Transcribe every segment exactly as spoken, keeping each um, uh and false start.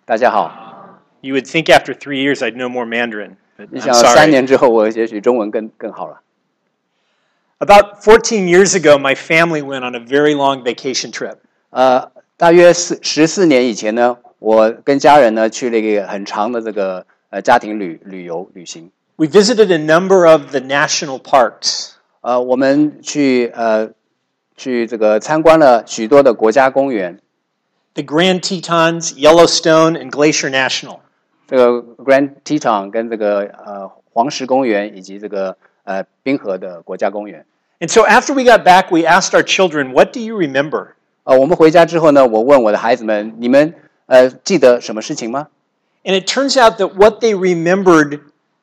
大家好。 You would think after three years I'd know more Mandarin, but 你 I'm 想三 sorry. 年之后，我也许中文更更好了。 About fourteen years ago, my family went on a very long vacation trip. 呃，大约四十四年以前呢，我跟家人呢去了一个很长的这个呃家庭旅旅游旅行。 We visited a number of the national parks. 呃，我们去呃去这个参观了许多的国家公园。 The Grand Tetons, Yellowstone, and Glacier National. 这个 Grand Teton 跟这个呃黄石公园以及这个呃冰河的国家公园。 And so after we got back, we asked our children, what do you remember? 呃，我们回家之后呢，我问我的孩子们，你们呃记得什么事情吗？ And it turns out that what they remembered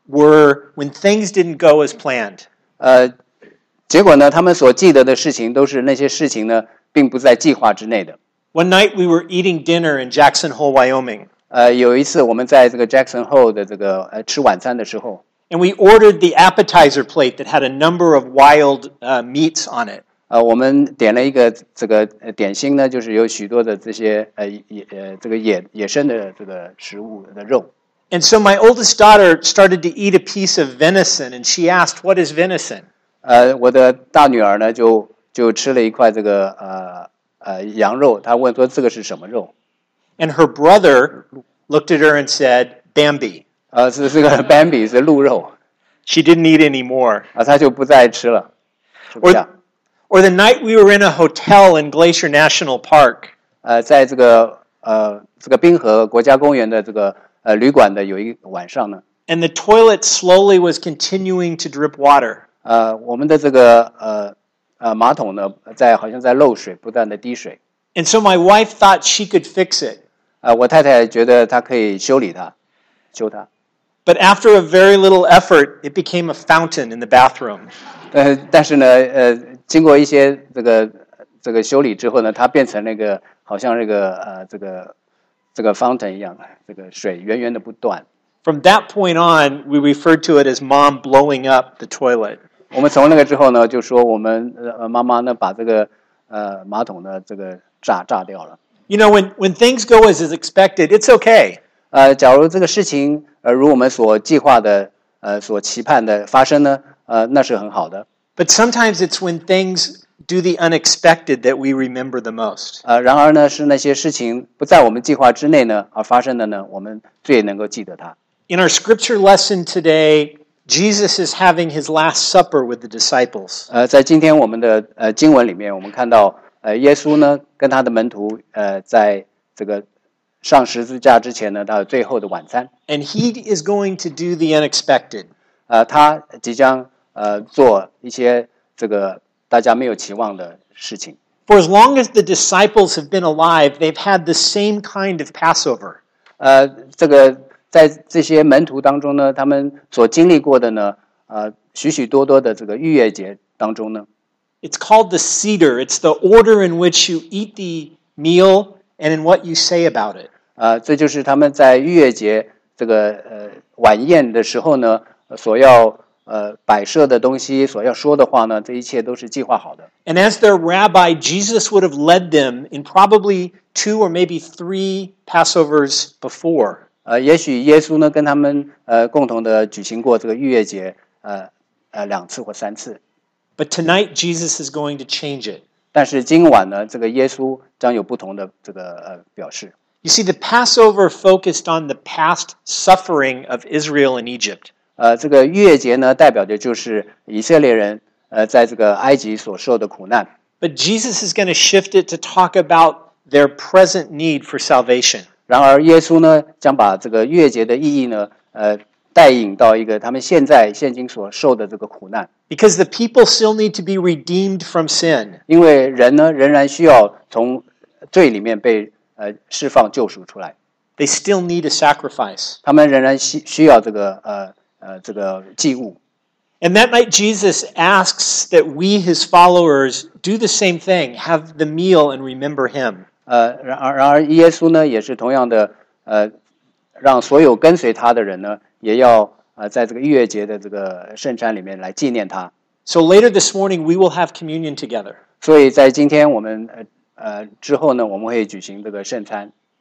were when things didn't go as planned. 呃，结果呢，他们所记得的事情都是那些事情呢，并不在计划之内的。 One night we were eating dinner in Jackson Hole, Wyoming. 呃，有一次我们在这个 Jackson Hole 的这个呃吃晚餐的时候， And we ordered the appetizer plate that had a number of wild uh, meats on it. 呃，我们点了一个这个呃点心呢，就是有许多的这些呃野呃这个野野生的这个食物的肉。 And so my oldest daughter started to eat a piece of venison, and she asked, what is venison? 呃，我的大女儿呢就就吃了一块这个呃呃羊肉，她问说这个是什么肉？ And her brother looked at her and said, Bambi. 呃，是这个 Bambi 是鹿肉 She didn't eat any more. 啊，她就不再吃了。吃不下 Or, or the night we were in a hotel in Glacier National Park. 呃，在这个呃这个冰河国家公园的这个呃旅馆的有一个晚上呢， And the toilet slowly was continuing to drip water. 呃，我们的这个呃呃马桶呢，在好像在漏水，不断的滴水。 And so my wife thought she could fix it. 呃，我太太觉得她可以修理它，修它。 But after a very little effort, it became a fountain in the bathroom. 呃，但是呢，呃，经过一些这个这个修理之后呢，它变成那个好像这个呃这个这个 fountain 一样，这个水源源的不断。 From that point on, we referred to it as mom blowing up the toilet. 我们从那个之后呢，就说我们呃妈妈呢把这个呃马桶呢这个炸炸掉了。 You know, when, when things go as is expected, it's okay. 呃，假如这个事情呃如我们所计划的呃所期盼的发生呢，呃那是很好的。 But sometimes it's when things do the unexpected that we remember the most. 呃，然而呢，是那些事情不在我们计划之内呢而发生的呢，我们最能够记得它。 In our scripture lesson today, Jesus is having his last supper with the disciples. 呃，在今天我们的呃经文里面，我们看到呃耶稣呢跟他的门徒呃在这个上十字架之前呢，他有最后的晚餐。 And he is going to do the unexpected. 呃，他即将呃做一些这个大家没有期望的事情。 For as long as the disciples have been alive, they've had the same kind of Passover. 呃，这个在这些门徒当中呢，他们所经历过的呢，呃，许许多多的这个逾越节当中呢， It's called the Seder. It's the order in which you eat the meal and in what you say about it. 呃，这就是他们在逾越节这个呃晚宴的时候呢，所要呃摆设的东西，所要说的话呢，这一切都是计划好的。 And as their rabbi, Jesus would have led them in probably two or maybe three Passovers before. 呃，也许耶稣呢跟他们呃共同的举行过这个逾越节，呃呃两次或三次。 But tonight, Jesus is going to change it. 但是今晚呢，这个耶稣将有不同的这个呃表示。 You see, the Passover focused on the past suffering of Israel in Egypt. 呃，这个逾越节呢，代表的就是以色列人呃在这个埃及所受的苦难。 But Jesus is going to shift it to talk about their present need for salvation. 然而，耶稣呢，将把这个逾越节的意义呢，呃，带引到一个他们现在现今所受的这个苦难。 Because the people still need to be redeemed from sin. 因为人呢，仍然需要从罪里面被呃释放救赎出来， They still need a sacrifice. 他们仍然需需要这个呃呃这个祭物。 And that night, Jesus asks that we, his followers, do the same thing, have the meal and remember him. 呃，然而然而耶稣呢，也是同样的，呃，让所有跟随他的人呢，也要呃在这个逾越节的这个圣餐里面来纪念他。 So later this morning, we will have communion together. 所以在今天我们呃呃之后呢，我们会举行这个圣餐。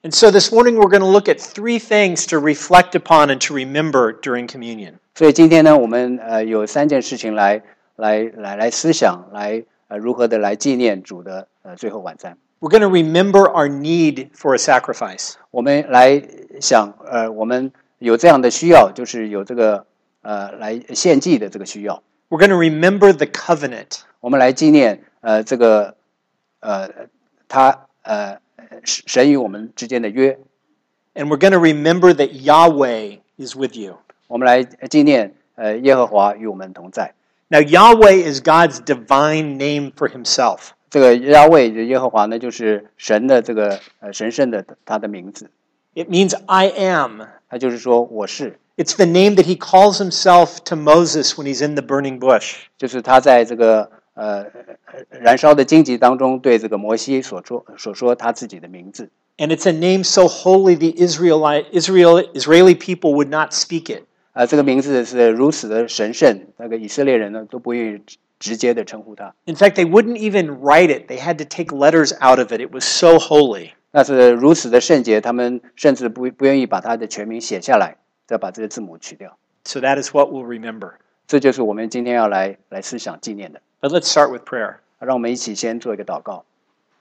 And so this morning we're going to look at three things to reflect upon and to remember during communion. 所以今天呢，我们呃有三件事情来来来来思想，来呃如何的来纪念主的呃最后晚餐。 We're going to remember our need for a sacrifice. 我们来想，呃，我们有这样的需要，就是有这个呃来献祭的这个需要。 We're going to remember the covenant. 我们来纪念呃这个呃他呃神与我们之间的约。 And we're going to remember that Yahweh is with you. 我们来纪念呃耶和华与我们同在。 Now Yahweh is God's divine name for himself. 这个亚卫耶和华呢，就是神的这个呃神圣的他的名字。 It means I am. 他就是说我是。 It's the name that he calls himself to Moses when he's in the burning bush. 就是他在这个呃燃烧的荆棘当中对这个摩西所说所说他自己的名字。 And it's a name so holy the Israelite Israel Israeli people would not speak it. 啊、呃，这个名字是如此的神圣，那个以色列人呢都不愿意直接的称呼他。 In fact, they wouldn't even write it. They had to take letters out of it. It was so holy. 那是如此的圣洁，他们甚至不不愿意把他的全名写下来，再把这个字母取掉。 So that is what we'll remember. 这就是我们今天要来来思想纪念的。 But let's start with prayer. 让我们一起先做一个祷告。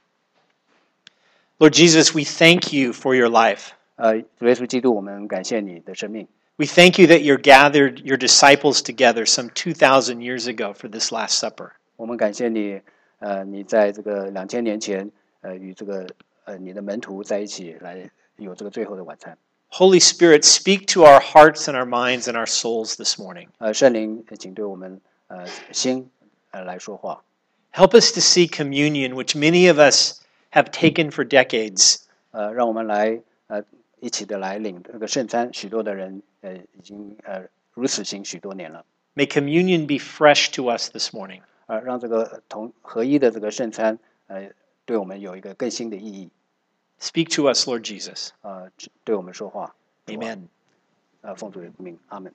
Lord Jesus, we thank you for your life. 呃，主耶稣基督，我们感谢你的生命。 We thank you that you gathered your disciples together some two thousand years ago for this Last Supper. 我们感谢你，呃，你在这个两千年前，呃，与这个呃你的门徒在一起来有这个最后的晚餐。 Holy Spirit, speak to our hearts and our minds and our souls this morning. 呃，圣灵，请对我们呃心呃来说话。 Help us to see communion, which many of us have taken for decades. 呃，让我们来呃一起的来领这个圣餐，许多的人呃已经呃如此行许多年了。 May communion be fresh to us this morning. 呃，让这个同合一的这个圣餐，呃，对我们有一个更新的意义。 Speak to us, Lord Jesus. 呃，对我们说话。 Amen. 呃，奉主的名，阿门。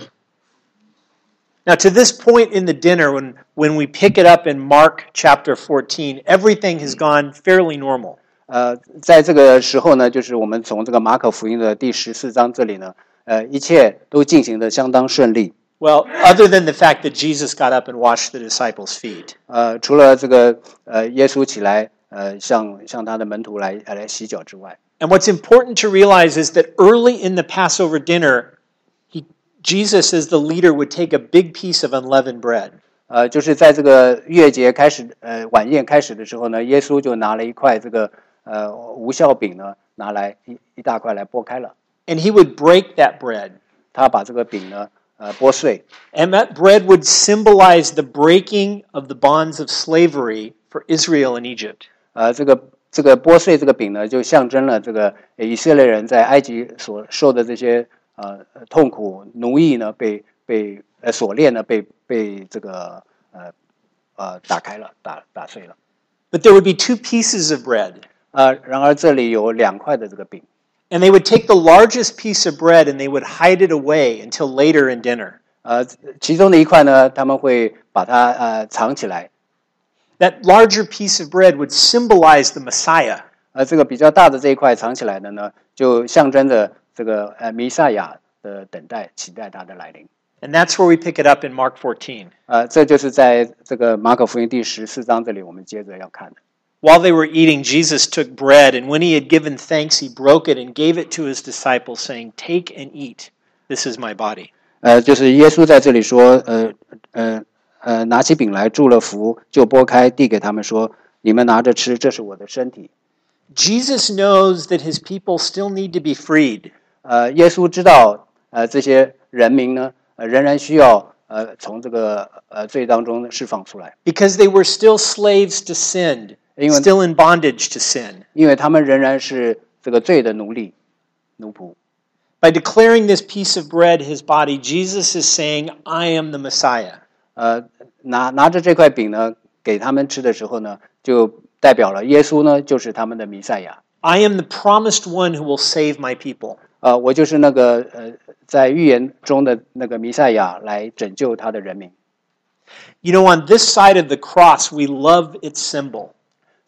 Now, to this point in the dinner, when, when we pick it up in Mark chapter fourteen, everything has gone fairly normal. 呃，在这个时候呢，就是我们从这个马可福音的第十四章这里呢，呃，一切都进行得相当顺利。 Well, other than the fact that Jesus got up and washed the disciples' feet. 呃，除了这个呃，耶稣起来，呃，向向他的门徒来来洗脚之外。 And what's important to realize is that early in the Passover dinner, he, Jesus, as the leader, would take a big piece of unleavened bread. 呃，就是在这个月节开始，呃，晚宴开始的时候呢，耶稣就拿了一块这个呃无酵饼呢，拿来一一大块来剥开了。 And he would break that bread. 他把这个饼呢，呃，剥碎。 And that bread would symbolize the breaking of the bonds of slavery for Israel in Egypt. 呃，这个这个剥碎这个饼呢，就象征了这个以色列人在埃及所受的这些呃痛苦、奴役呢，被被呃锁链呢，被被这个呃呃打开了，打打碎了。 But there would be two pieces of bread. 呃，然而这里有两块的这个饼。 And they would take the largest piece of bread and they would hide it away until later in dinner. 呃，其中的一块呢，他们会把它呃藏起来。 That larger piece of bread would symbolize the Messiah. 而这个比较大的这一块藏起来的呢，就象征着这个呃弥赛亚的等待，期待他的来临。 And that's where we pick it up in Mark fourteen. 呃，这就是在这个马可福音第十四章这里，我们接着要看的。 While they were eating, Jesus took bread, and when he had given thanks, he broke it and gave it to his disciples, saying, "Take and eat. This is my body." 呃，就是耶稣在这里说，呃呃呃，拿起饼来，祝了福，就拨开，递给他们说：“你们拿着吃，这是我的身体。” Jesus knows that his people still need to be freed. 呃，耶稣知道，呃，这些人民呢，呃，仍然需要呃从这个呃罪当中释放出来， Because they were still slaves to sin, 因为 still in bondage to sin. 因为他们仍然是这个罪的奴隶、奴仆。 By declaring this piece of bread his body, Jesus is saying, "I am the Messiah." 呃，拿拿着这块饼呢，给他们吃的时候呢，就代表了耶稣呢就是他们的弥赛亚。 I am the promised one who will save my people. 呃，我就是那个呃，在预言中的那个弥赛亚，来拯救他的人民。 You know, on this side of the cross, we love its symbol.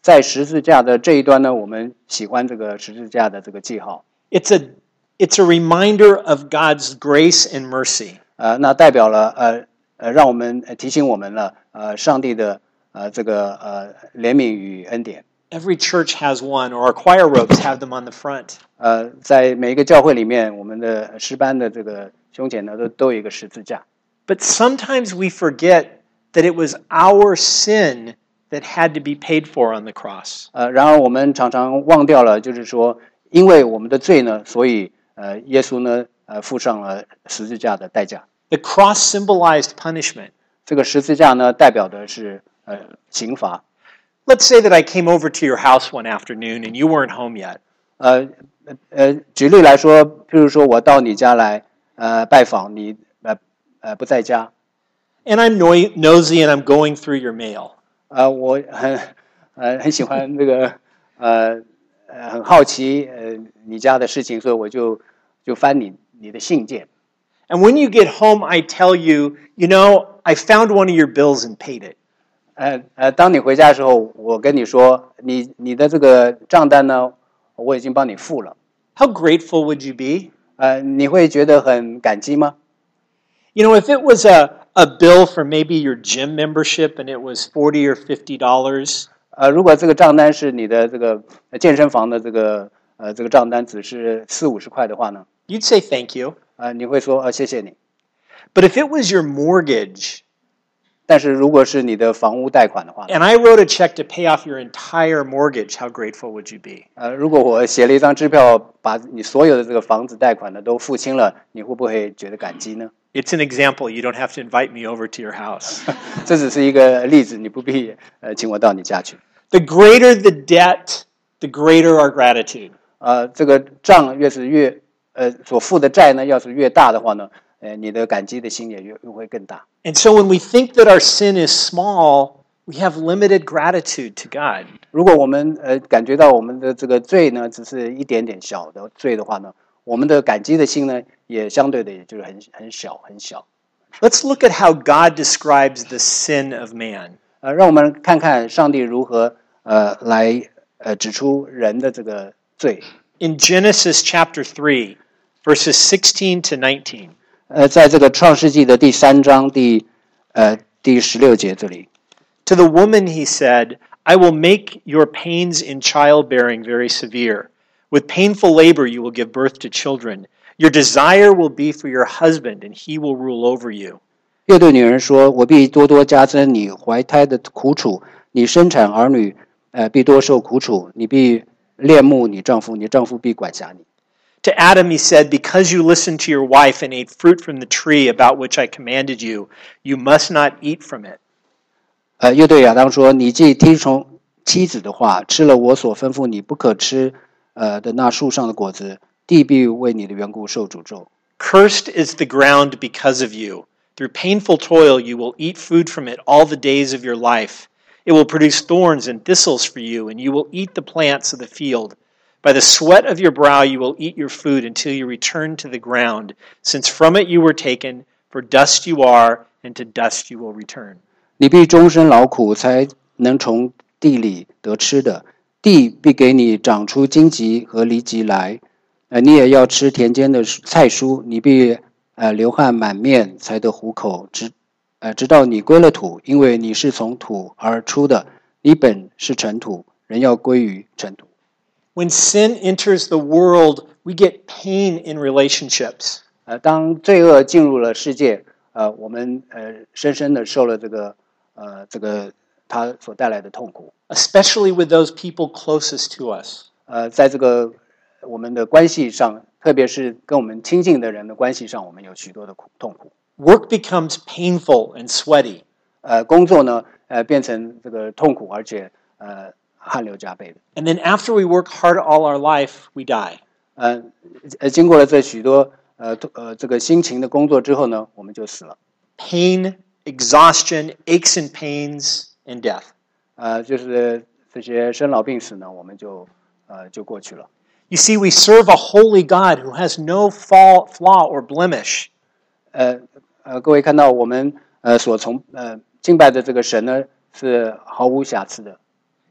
在十字架的这一端呢，我们喜欢这个十字架的这个记号。 It's a it's a reminder of God's grace and mercy. 呃，那代表了呃呃，让我们提醒我们了呃上帝的呃这个呃怜悯与恩典。 Every church has one, or our choir robes have them on the front. 呃，在每一个教会里面，我们的诗班的这个胸前呢，都都有一个十字架。 But sometimes we forget that it was our sin that had to be paid for on the cross. 呃，然而我们常常忘掉了，就是说，因为我们的罪呢，所以呃，耶稣呢，呃，付上了十字架的代价。 The cross symbolized punishment. 这个十字架呢，代表的是呃刑罚。 Let's say that I came over to your house one afternoon and you weren't home yet. 呃呃，举例来说，譬如说我到你家来呃拜访，你呃呃不在家。 And I'm nosy and I'm going through your mail. 呃，我很呃很喜欢这个呃呃很好奇呃你家的事情，所以我就就翻你你的信件。 And when you get home, I tell you, you know, I found one of your bills and paid it. 呃呃，当你回家的时候，我跟你说，你你的这个账单呢，我已经帮你付了。 How grateful would you be? 呃，你会觉得很感激吗？ You know, if it was a, a bill for maybe your gym membership and it was forty or fifty dollars. 呃，如果这个账单是你的这个健身房的这个呃这个账单只是四五十块的话呢？ You'd say thank you. 呃，你会说呃谢谢你。 But if it was your mortgage, 但是如果是你的房屋贷款的话， and I wrote a check to pay off your entire mortgage, how grateful would you be? 呃，如果我写了一张支票，把你所有的这个房子贷款呢都付清了，你会不会觉得感激呢？ It's an example. You don't have to invite me over to your house. 这只是一个例子，你不必呃请我到你家去。 The greater the debt, the greater our gratitude. 呃，这个账越是越呃所付的债呢，要是越大的话呢，呃，你的感激的心也越越会更大。 And so when we think that our sin is small, we have limited gratitude to God. 如果我们呃感觉到我们的这个罪呢，只是一点点小的罪的话呢，我们的感激的心呢，也相对的也就是很很小很小。 Let's look at how God describes the sin of man. 呃，让我们看看上帝如何呃来呃指出人的这个罪。 In Genesis chapter three, verses sixteen to nineteen. 呃，在这个创世纪的第三章第呃第十六节这里。 To the woman he said, I will make your pains in childbearing very severe. With painful labor you will give birth to children. Your desire will be for your husband, and he will rule over you. 又对女人说：“我必多多加增你怀胎的苦楚，你生产儿女，呃，必多受苦楚。你必恋慕你丈夫，你丈夫必管辖你。” To Adam he said, Because you listened to your wife and ate fruit from the tree about which I commanded you, you must not eat from it. 呃，又对亚当说：“你既听从妻子的话，吃了我所吩咐你不可吃呃的那树上的果子，地必为你的缘故受诅咒。 Cursed is the ground because of you. Through painful toil you will eat food from it all the days of your life. It will produce thorns and thistles for you, and you will eat the plants of the field. By the sweat of your brow you will eat your food until you return to the ground, since from it you were taken, for dust you are, and to dust you will return. 你必终身劳苦，才能从地里得吃的。地必给你长出荆棘和藜棘来。呃，你也要吃田间的菜蔬，你必呃流汗满面，才得糊口，直呃直到你归了土，因为你是从土而出的，你本是尘土，人要归于尘土。 When sin enters the world, we get pain in relationships. 呃，当罪恶进入了世界，呃，我们呃深深的受了这个呃这个它所带来的痛苦。 Especially with those people closest to us. 呃，在这个我们的关系上，特别是跟我们亲近的人的关系上，我们有许多的苦痛苦。 Work becomes painful and sweaty. 呃，工作呢，呃，变成这个痛苦，而且呃汗流浃背的。 And then after we work hard all our life, we die. 呃，呃，经过了这许多呃呃这个辛勤的工作之后呢，我们就死了。 Pain, exhaustion, aches and pains, and death. 呃，就是这些生老病死呢，我们就呃就过去了。 You see, we serve a holy God who has no fault, flaw, or blemish. 呃呃，各位看到我们呃所从呃敬拜的这个神呢，是毫无瑕疵的。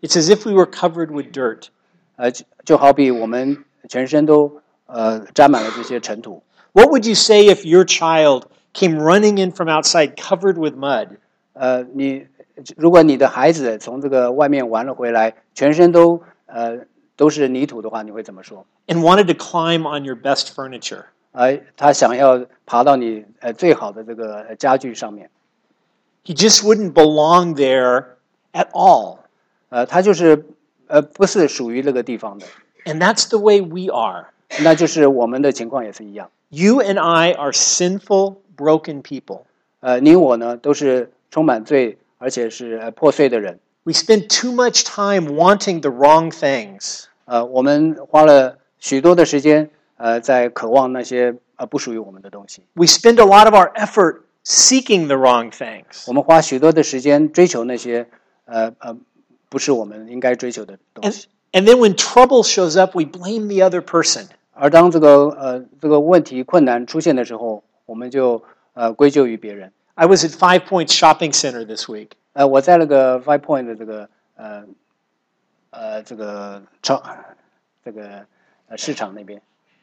It's as if we were covered with dirt. 呃，就就好比我们全身都呃沾满了这些尘土。 What would you say if your child came running in from outside covered with mud? 呃，你如果你的孩子从这个外面玩了回来，全身都呃都是泥土的话，你会怎么说？ And wanted to climb on your best furniture. 呃，他想要爬到你呃最好的这个家具上面， He just wouldn't belong there at all. 呃，他就是呃不是属于那个地方的， And that's the way we are. 那就是我们的情况也是一样。 You and I are sinful, broken people. 呃，你我呢都是充满罪，而且是呃破碎的人。 We spend too much time wanting the wrong things. 呃，我们花了许多的时间，呃，在渴望那些呃不属于我们的东西。 We spend a lot of our effort seeking the wrong things. 我们花许多的时间追求那些呃呃不是我们应该追求的东 And, 西。 and then when trouble shows up, we blame the other person. 而当这个呃这个问题困难出现的时候，我们就呃归咎于别人。 I was at Five Points Shopping Center this week. 呃，我在那个 Five Point 的这个呃呃这个超这个呃市场那边，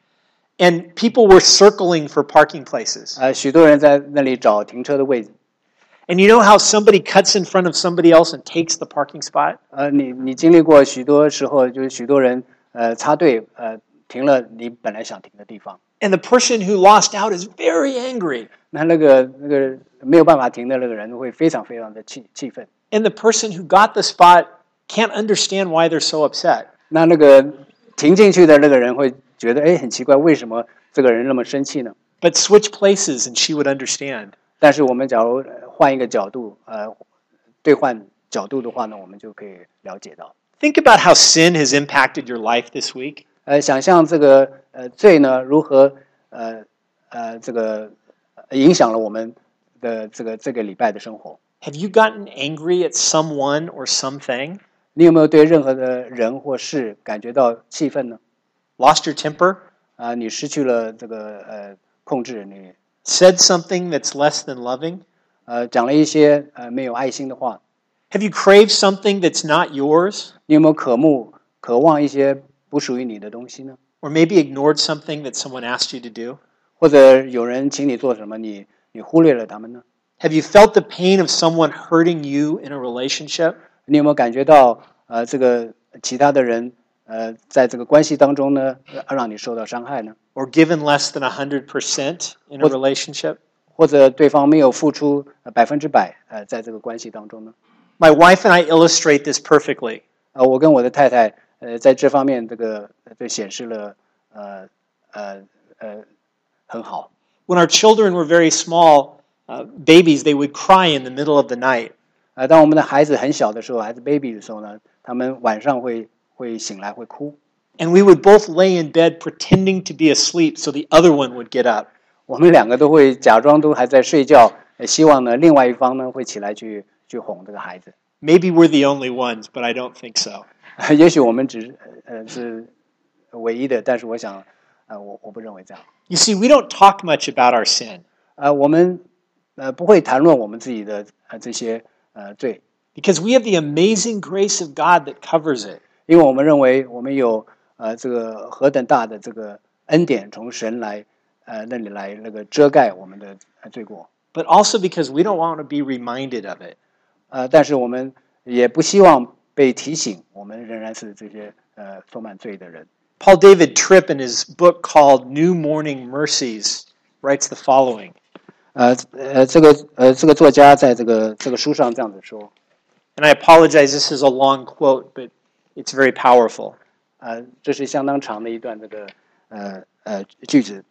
And people were circling for parking places. 呃，许多人在那里找停车的位置。 And you know how somebody cuts in front of somebody else and takes the parking spot? 呃，你你经历过许多时候，就是许多人呃插队呃停了你本来想停的地方， And the person who lost out is very angry. 那那个那个没有办法停的那个人会非常非常的气气愤。 And the person who got the spot can't understand why they're so upset. 那那个停进去的那个人会觉得，哎，很奇怪，为什么这个人那么生气呢？ But switch places and she would understand. 但是我们假如换一个角度，呃，兑换角度的话呢，我们就可以了解到。 Think about how sin has impacted your life this week. 呃，想象这个呃罪呢，如何呃呃这个影响了我们的这个这个礼拜的生活。 Have you gotten angry at someone or something? 你有没有对任何的人或事感觉到气愤呢？ Lost your temper? 啊、你失去了这个呃控制，你 Said something that's less than loving? 呃讲了一些呃没有爱心的话。 Have you craved something that's not yours? 你有没有渴慕、渴望一些不属于你的东西呢？ Or maybe ignored something that someone asked you to do? 或者有人请你做什么，你你忽略了他们呢？ Have you felt the pain of someone hurting you in a relationship? 你有没有感觉到呃这个其他的人呃在这个关系当中呢，让你受到伤害呢？ Or given less than one hundred percent in a What- relationship? 或者对方没有付出百分之百呃在这个关系当中呢？ My wife and I illustrate this perfectly. 呃，我跟我的太太呃在这方面这个就显示了呃呃呃很好。 When our children were very small, uh, babies, they would cry in the middle of the night. 呃，当我们的孩子很小的时候，孩子 baby 的时候呢，他们晚上会会醒来会哭。 And we would both lay in bed pretending to be asleep so the other one would get up. 我们两个都会假装都还在睡觉，呃希望呢另外一方呢会起来去去哄这个孩子。 Maybe we're the only ones, but I don't think so. 也许我们只是呃是唯一的，但是我想，呃，我我不认为这样。 You see, we don't talk much about our sin 呃，我们呃不会谈论我们自己的呃这些呃罪， because we have the amazing grace of God that covers it. 因为我们认为我们有呃这个何等大的这个恩典从神来呃那里来那个遮盖我们的呃罪过。 But also because we don't want to be reminded of it. 呃，但是我们也不希望被提醒，我们仍然是这些呃充满罪的人。 Paul David Tripp, in his book called New Morning Mercies, writes the following. 呃呃，这个呃这个作家在这个这个书上这样子说， And I apologize, this is a long quote, but it's very powerful. 呃，这是相当长的一段这个呃呃句子。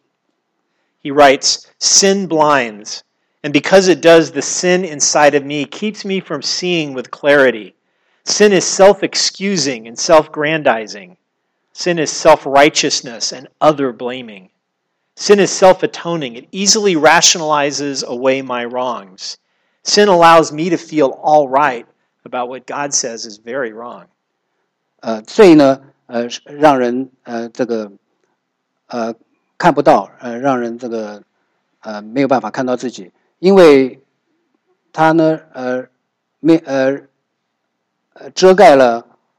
He writes, "Sin blinds, and because it does, the sin inside of me keeps me from seeing with clarity. Sin is self-excusing and self-grandizing. Sin is self-righteousness and other-blaming. Sin is self-atoning. It easily rationalizes away my wrongs. Sin allows me to feel all right about what God says is very wrong." 呃，罪呢，呃，让人呃这个呃看不到，呃，让人这个呃没有办法看到自己，因为他呢，呃，没呃呃遮盖了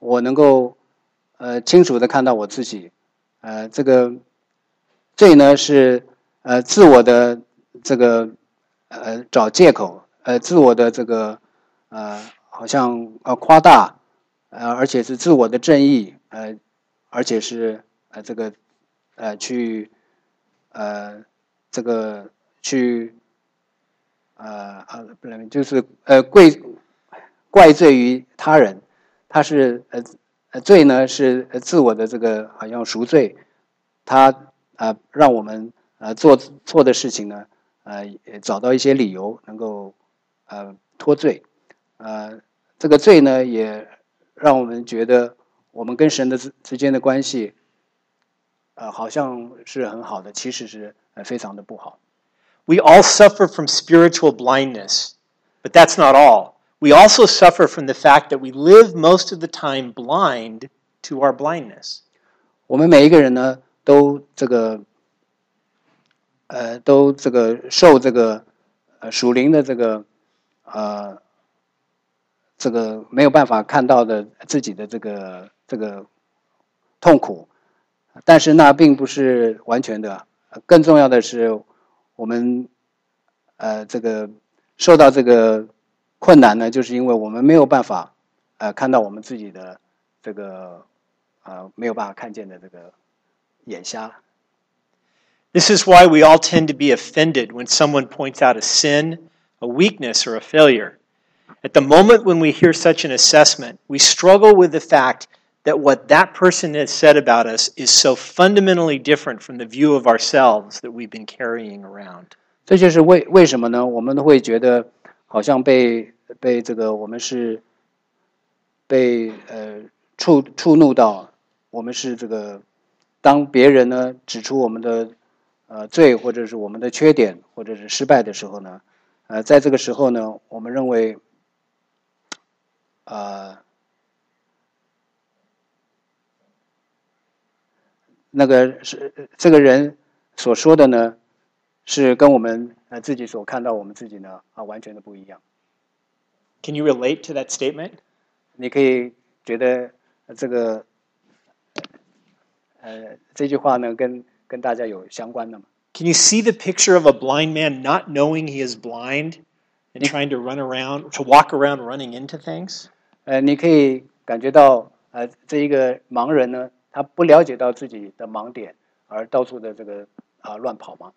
我能够呃清楚的看到我自己，呃，这个罪呢是呃自我的这个呃找借口，呃自我的这个呃好像呃夸大，呃而且是自我的正义，呃而且是呃这个呃去呃这个去呃啊不能就是呃怪怪罪于他人，他是呃呃罪呢是呃自我的这个好像赎罪，他呃让我们呃做错的事情呢呃找到一些理由能够呃脱罪，呃这个罪呢也让我们觉得我们跟神的之之间的关系呃好像是很好的，其实是呃非常的不好。 We all suffer from spiritual blindness, but that's not all. We also suffer from the fact that we live most of the time blind to our blindness. 我们每一个人呢都这个呃都这个受这个呃属灵的这个呃这个没有办法看到的自己的这个这个痛苦，但是那并不是完全的，更重要的是我们呃这个受到这个困难呢，就是因为我们没有办法呃看到我们自己的这个呃没有办法看见的这个眼瞎。 This is why we all tend to be offended when someone points out a sin, a weakness, or a failure. At the moment when we hear such an assessment, we struggle with the fact that what that person has said about us is so fundamentally different from the view of ourselves that we've been carrying around. 这就是为为什么呢？我们都会觉得好像被被这个我们是被呃触触怒到，我们是这个当别人呢指出我们的呃罪或者是我们的缺点或者是失败的时候呢，呃在这个时候呢，我们认为呃那个是这个人所说的呢，是跟我们呃自己所看到我们自己呢啊完全的不一样。 Can you relate to that statement? 你可以觉得这个呃这句话呢跟跟大家有相关的吗？ Can you see the picture of a blind man not knowing he is blind and trying to run around, to walk around running into things? 呃，你可以感觉到呃这一个盲人呢，他不了解到自己的盲点，而到处的这个啊、呃、乱跑吗？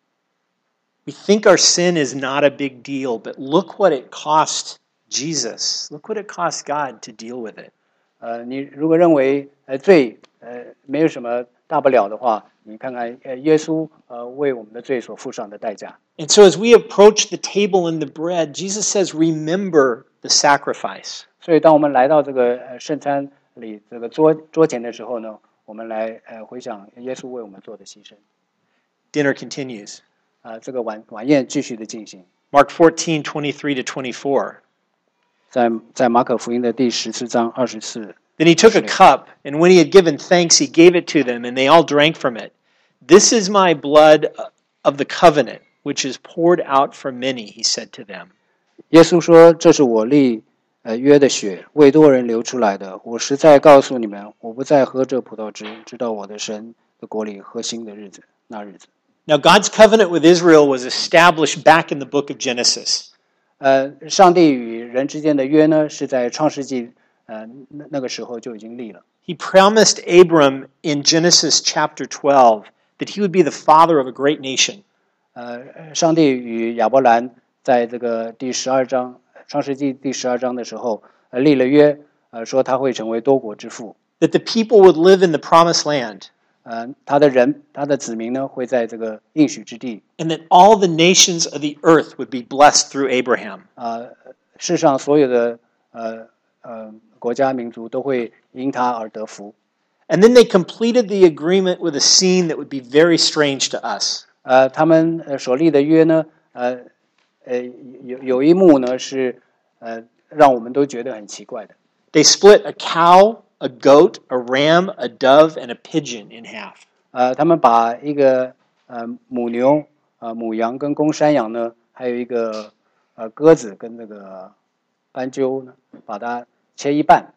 We think our sin is not a big deal, but look what it cost Jesus. Look what it cost God to deal with it. 呃，你如果认为呃罪呃没有什么大不了的话，你看看呃耶稣呃为我们的罪所付上的代价。 And so as we approach the table and the bread, Jesus says, remember the sacrifice. 所以当我们来到这个呃圣餐里这个桌桌前的时候呢，我们来呃回想耶稣为我们做的牺牲。 Dinner continues. 啊、呃，这个晚晚宴继续的进行。 Mark fourteen, twenty-three to twenty-four. 在在马可福音的第十四章二十四。 Then he took a cup, and when he had given thanks, he gave it to them, and they all drank from it. This is my blood of the covenant, which is poured out for many, he said to them. 耶稣说：“这是我立呃约的血，为多人流出来的。我实在告诉你们，我不再喝这葡萄汁，直到我的神的国里喝新的日子，那日子。” Now, God's covenant with Israel was established back in the book of Genesis. 呃，上帝与人之间的约呢，是在创世纪呃那那个时候就已经立了。 He promised Abram in Genesis chapter twelve that he would be the father of a great nation. 呃，上帝与亚伯兰在这个第十二章创世纪第十二章的时候，呃，立了约，呃，说他会成为多国之父。 That the people would live in the promised land. 呃，他的人，他的子民呢，会在这个应许之地。 And that all the nations of the earth would be blessed through Abraham. 啊、呃，世上所有的呃呃国家民族都会因他而得福。 And then they completed the agreement with a scene that would be very strange to us. 呃，他们呃所立的约呢，呃呃有有一幕呢是呃让我们都觉得很奇怪的。 They split a cow, a goat, a ram, a dove, and a pigeon in half. 呃，他们把一个呃母牛、呃母羊跟公山羊呢，还有一个呃鸽子跟那个斑鸠呢，把它切一半。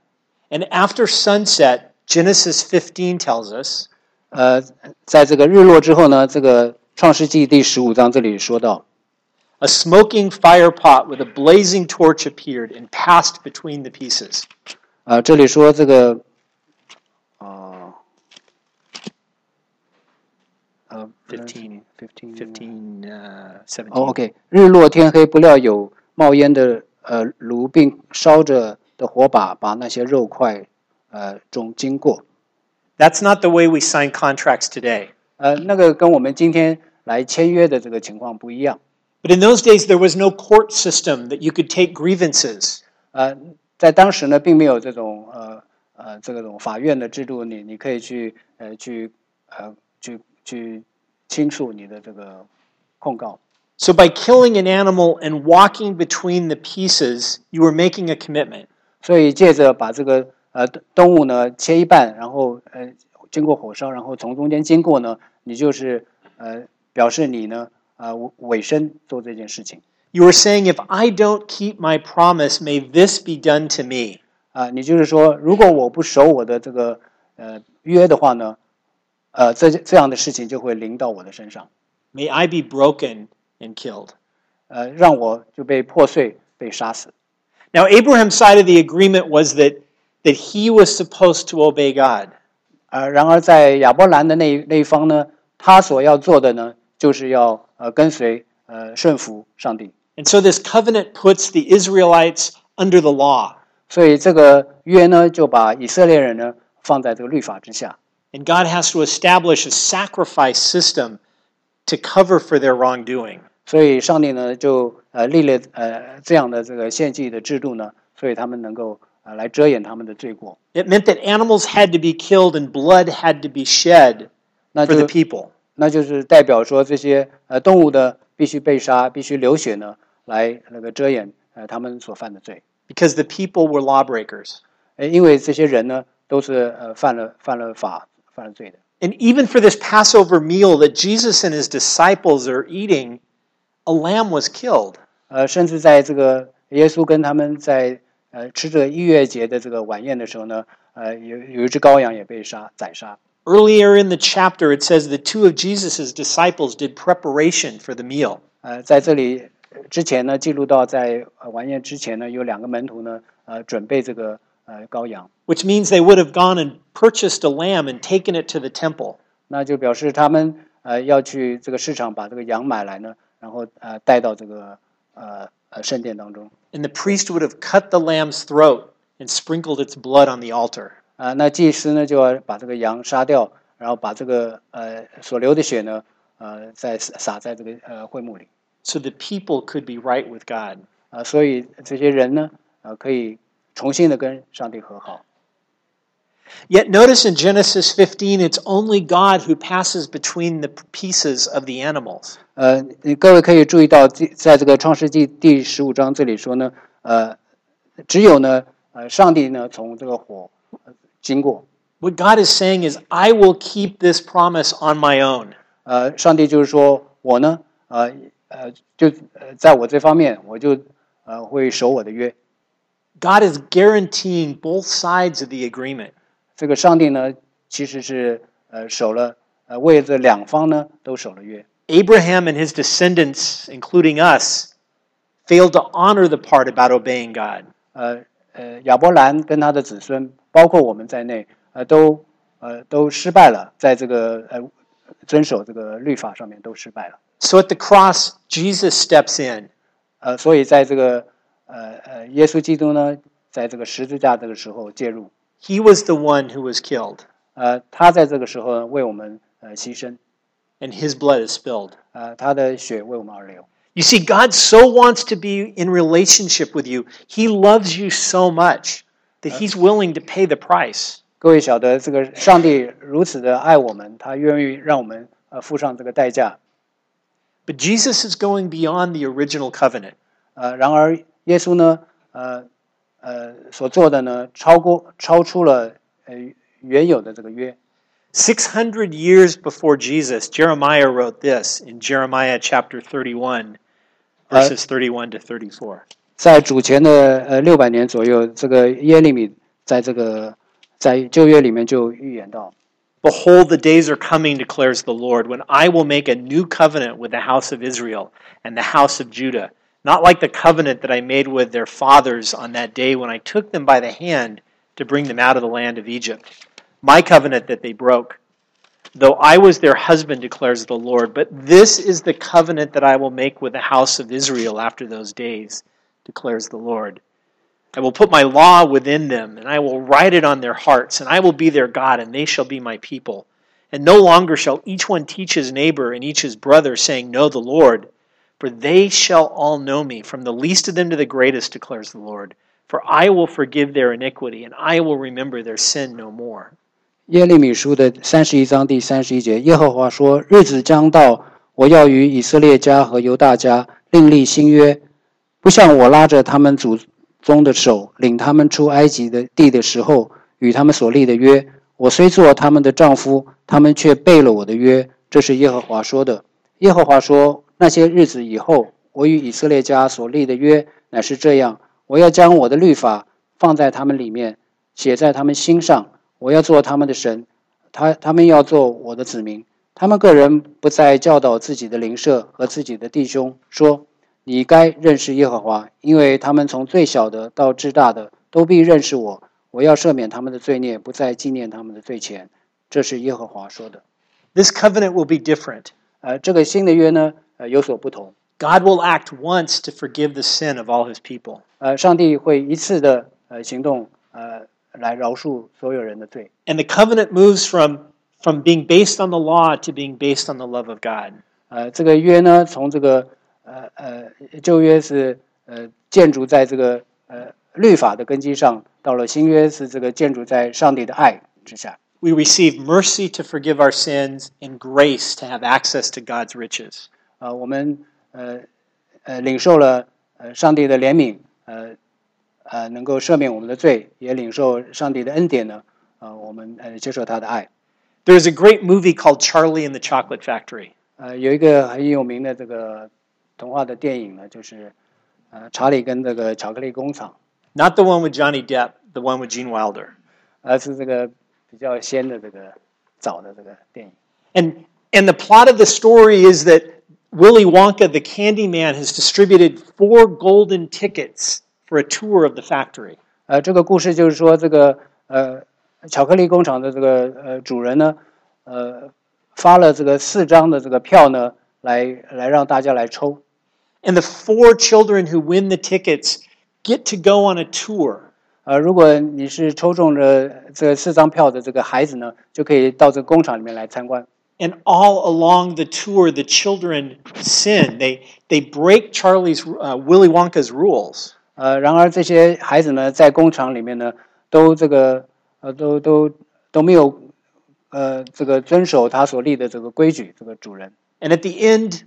And after sunset, Genesis fifteen tells us, 呃，在这个日落之后呢，这个创世纪第十五章这里说到， a smoking fire pot with a blazing torch appeared and passed between the pieces. 呃，这里说这个，呃，呃 fifteen, fifteen fifteen, uh, 17. 哦 ，OK， 日落天黑，不料有冒烟的呃炉，并烧着的火把把那些肉块呃中经过。 That's not the way we sign contracts today. 呃，那个跟我们今天来签约的这个情况不一样。 But in those days, there was no court system that you could take grievances. 呃，在当时呢，并没有这种呃呃这种法院的制度，你你可以去呃去呃去去倾诉你的这个控告。 So by killing an animal and walking between the pieces, you were making a commitment. 所以借着把这个呃动物呢切一半，然后呃经过火烧，然后从中间经过呢，你就是呃表示你呢呃委身做这件事情。 You were saying, if I don't keep my promise, may this be done to me. 啊，你就是说，如果我不守我的这个呃约的话呢，呃这这样的事情就会临到我的身上， May I be broken and killed. 呃让我就被破碎被杀死。 Now, Abraham's side of the agreement was that, that he was supposed to obey God. 呃，然而在亚伯兰的那一那一方呢，他所要做的呢，就是要呃跟随呃顺服上帝。 And so this covenant puts the Israelites under the law. 所以这个约呢，就把以色列人呢放在这个律法之下。 And God has to establish a sacrifice system to cover for their wrongdoing. 所以上帝呢就呃立了呃这样的这个献祭的制度呢，所以他们能够呃来遮掩他们的罪过。 It meant that animals had to be killed and blood had to be shed 那 for the 就 people. 那就是代表说这些呃动物的必须被杀，必须流血呢，来那个遮掩呃他们所犯的罪。 Because the people were lawbreakers. 呃，因为这些人呢都是呃犯了犯了法犯了罪的。 And even for this Passover meal that Jesus and his disciples are eating, a lamb was killed. 呃，甚至在这个耶稣跟他们在呃吃这个逾越节的这个晚宴的时候呢，呃有有一只羔羊也被杀宰杀。 Earlier in the chapter, it says the two of Jesus' disciples did preparation for the meal. 呃，在这里之前呢，记录到在呃晚宴之前呢，有两个门徒呢，呃，准备这个呃羔羊， Which means they would have gone and purchased a lamb and taken it to the temple. 那就表示他们呃要去这个市场把这个羊买来呢，然后呃带到这个呃呃圣殿当中。 And the priest would have cut the lamb's throat and sprinkled its blood on the altar. 啊、那祭司呢就要把这个羊杀掉，然后把这个呃所流的血呢，呃再洒在这个呃会幕里。 So the people could be right with God. 啊、所以这些人呢，呃，可以重新的跟上帝和好。 Yet notice in Genesis fifteen, it's only God who passes between the pieces of the animals. 呃，你各位可以注意到，在这个创世纪第十五章这里说呢，呃，只有呢，呃，上帝呢从这个火、呃、经过， What God is saying is, I will keep this promise on my own. 呃，上帝就是说我呢，呃呃，就呃在我这方面，我就呃会守我的约。 God is guaranteeing both sides of the agreement. 这个上帝呢，其实是呃守了，呃为这两方呢都守了约。 Abraham and his descendants, including us, failed to honor the part about obeying God. 呃呃，亚伯兰跟他的子孙，包括我们在内，呃，都呃都失败了，在这个呃遵守这个律法上面都失败了。 So at the cross, Jesus steps in. 呃，所以在这个呃呃耶稣基督呢，在这个十字架这个时候介入， He was the one who was killed, 呃，他在这个时候呢为我们呃牺牲， and his blood is spilled. 呃，他的血为我们而流。 You see, God so wants to be in relationship with you. He loves you so much that he's willing to pay the price. 各位晓得，这个上帝如此的爱我们，他愿意让我们呃付上这个代价。 But Jesus is going beyond the original covenant. 呃，然而耶稣呢，呃呃所做的呢，超过超出了呃原有的这个约。 Six hundred years before Jesus, Jeremiah wrote this in Jeremiah chapter thirty-one, verses thirty-one to thirty-four. 在主前的呃六百年左右，这个耶利米在这个在旧约里面就预言到。 Behold, the days are coming, declares the Lord, when I will make a new covenant with the house of Israel and the house of Judah, not like the covenant that I made with their fathers on that day when I took them by the hand to bring them out of the land of Egypt. My covenant that they broke, though I was their husband, declares the Lord. But this is the covenant that I will make with the house of Israel after those days, declares the Lord. I will put my law within them, and I will write it on their hearts, and I will be their God, and they shall be my people. And no longer shall each one teach his neighbor and each his brother, saying, Know the Lord, for they shall all know me, from the least of them to the greatest, declares the Lord. For I will forgive their iniquity, and I will remember their sin no more. 耶利米书的三十一章第三十一节，耶和华说：日子将到，我要与以色列家和犹大家另立新约，不像我拉着他们祖宗的手，领他们出埃及的地的时候，与他们所立的约。我虽做他们的丈夫，他们却背了我的约。这是耶和华说的。耶和华说：那些日子以后，我与以色列家所立的约乃是这样：我要将我的律法放在他们里面，写在他们心上。我要做他们的神，他他们要做我的子民。他们个人不再教导自己的邻舍和自己的弟兄，说：你该认识耶和华，因为他们从最小的到至大的都必认识我。我要赦免他们的罪孽，不再纪念他们的罪愆。这是耶和华说的。 This covenant will be different. 呃，这个新的约呢，呃，有所不同。 God will act once to forgive the sin of all his people. 呃，上帝会一次的呃行动，呃，来饶恕所有人的罪。 And the covenant moves from from being based on the law to being based on the love of God. 呃，这个约呢，从这个呃呃旧约是呃建筑在这个呃律法的根基上，到了新约是这个建筑在上帝的爱之下。 We receive mercy to forgive our sins and grace to have access to God's riches. 呃，我们呃呃领受了呃上帝的怜悯，呃呃能够赦免我们的罪，也领受上帝的恩典呢，呃我们呃接受他的爱。 There's a great movie called Charlie and the Chocolate Factory. 呃，有一个很有名的这个童话的电影呢，就是呃查理跟这个巧克力工厂。 Not the one with Johnny Depp, the one with Gene Wilder. 而是这个比较先的这个早的这个电影。 And and the plot of the story is that Willy Wonka, the candy man, has distributed four golden tickets for a tour of the factory. 呃，这个故事就是说，这个呃巧克力工厂的这个呃主人呢，呃发了这个四张的这个票呢，来来让大家来抽。 And the four children who win the tickets get to go on a tour. 呃，如果你是抽中了这四张票的这个孩子呢，就可以到这个工厂里面来参观。 And all along the tour, the children sin. They they break Charlie's uh, Willy Wonka's rules. 呃，然而这些孩子呢，在工厂里面呢，都这个呃，都都都没有呃这个遵守他所立的这个规矩，这个主人。 And at the end,